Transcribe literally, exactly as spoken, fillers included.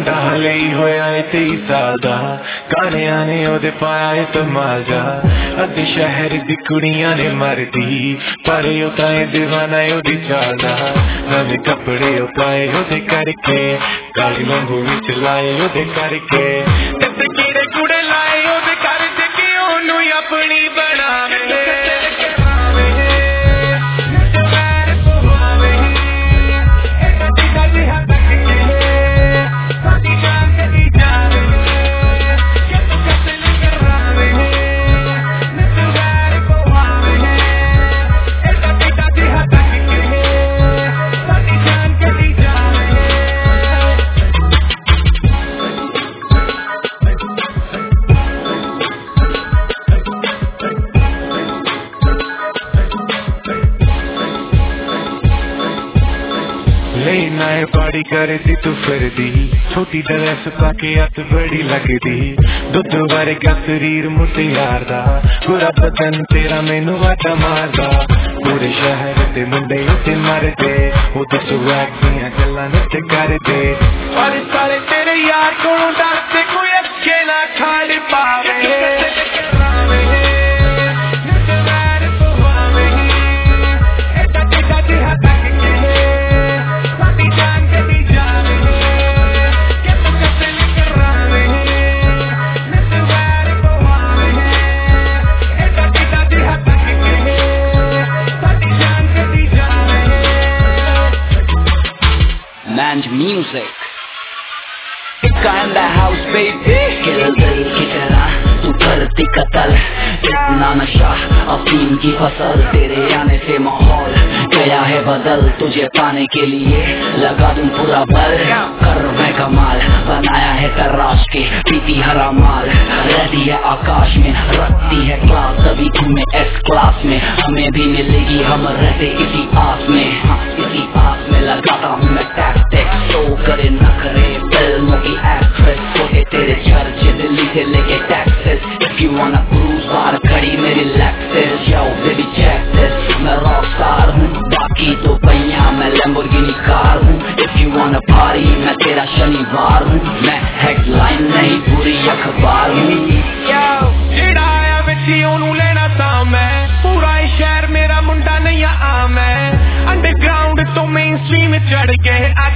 मुंडा हले ही होया है तेई साल दा गाने आने ओदे पाया है तमाजा अद्धे शहर दी कुड़ियां ने मरदी पर ओ ताए दीवाना ओदी चाल दा नवे कपड़े ओ पाए ओदे करके काली लंगू विच लाए ओदे करके ते कीड़े कूड़े लाए ओदे करके कि ओनू अपनी बनावे नाए पाड़ी करे दी तू फिर दी छोटी ड्रेस पाके हथ बड़ी लगदी दुध वर्गा शरीर मुटियार दा पूरा बदन तेरा मैनू वाटा मारदा पूरे शहर दे मुंडे उत्ते मरदे ओदे स्वैग दियां गल्लां नच करदे और सारे तेरे यार कोलों दसदे कोई अक्खे ना खाली पावे Man's music. Ika in the house, baby. Kill दिल की तरह तू करती कत्ल इतना नशा अफीम की फसल तेरे आने से माहौल गया है बदल तुझे पाने के लिए लगा दूं पूरा बल कर मैं कमाल बनाया है तराश के पीती हरा माल रहती है आकाश में रखती है क्लास तभी तुम्हें एस क्लास में हमें भी मिलेगी हम रहते इसी आस में हाँ इसी आस में लगाता हूँ मैं टैक्स टैक्स शो करे न करे फिल्मों की एक्ट्रेस खोटे तेरे चर्चे दिल्ली से लेके taxes if you wanna cruise बाहर खड़ी मेरी Lexus yo baby check this मैं रॉक स्टार हूँ बाकी तो भैया मैं लैम्बोर्गिनी कार हूँ इफ यू वांना पार्टी मैं तेरा शनिवार हूँ मैं हेडलाइन नहीं पूरी अखबार हूँ जेड़ा आया विच ओनू लेना ता मैं पूरा शहर मेरा मुंडा नहीं आ मैं अंडरग्राउंड तो मेन स्ट्रीम चढ़ के